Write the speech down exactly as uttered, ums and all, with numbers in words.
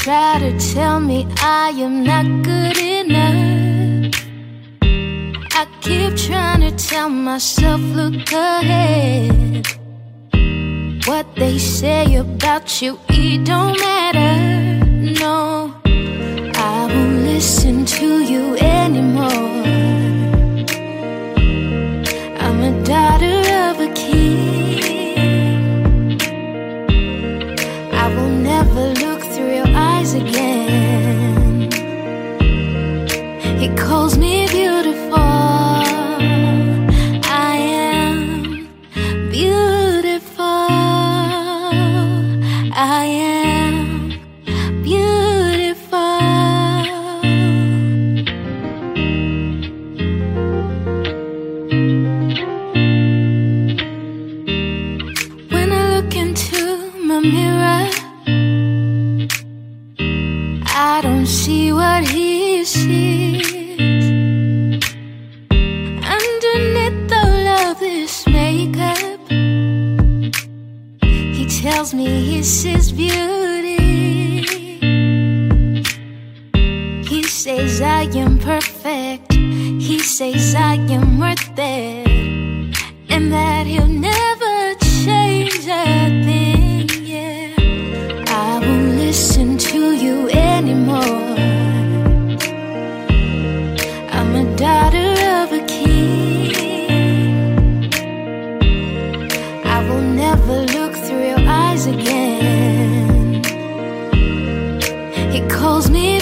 try to tell me I am not good enough. I keep trying to tell myself, look ahead. What they say about you, it don't matter. No, I won't listen to you anymore. I'm a daughter of a king. I will never look through your eyes again. He calls me beautiful. I am beautiful. I am beautiful. When I look into my mirror, I don't see what he sees. Underneath all of this makeup, he tells me he sees beauty. He says I am perfect. He says I am worth it, and that he'll never change a thing. Yeah, I won't listen to you anymore. I'm a daughter of a king. I will never look through your eyes again. He calls me